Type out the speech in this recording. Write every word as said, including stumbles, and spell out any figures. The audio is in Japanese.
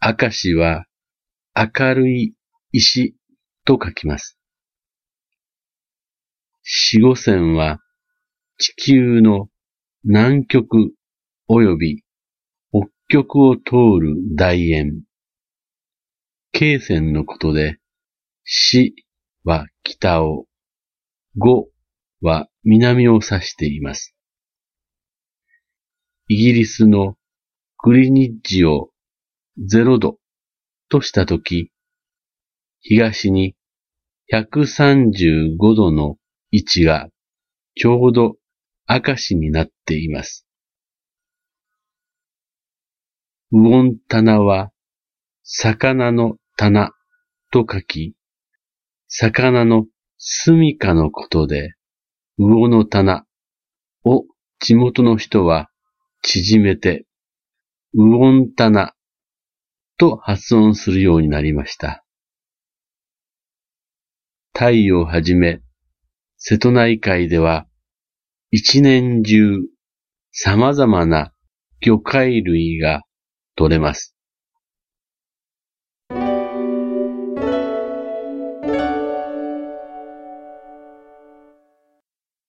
明石は明るい石と書きます。子午線は地球の南極及び北極を通る大円。経線のことで、子は北を、午は南を指しています。イギリスのグリニッジをゼロどとしたとき、東にひゃくさんじゅうごどの位置がちょうど明石になっています。ウオンタナは魚の棚と書き、魚の住処のことで、魚の棚を地元の人は縮めて、ウオンタナと発音するようになりました。タイをはじめ、瀬戸内海では一年中様々な魚介類が取れます。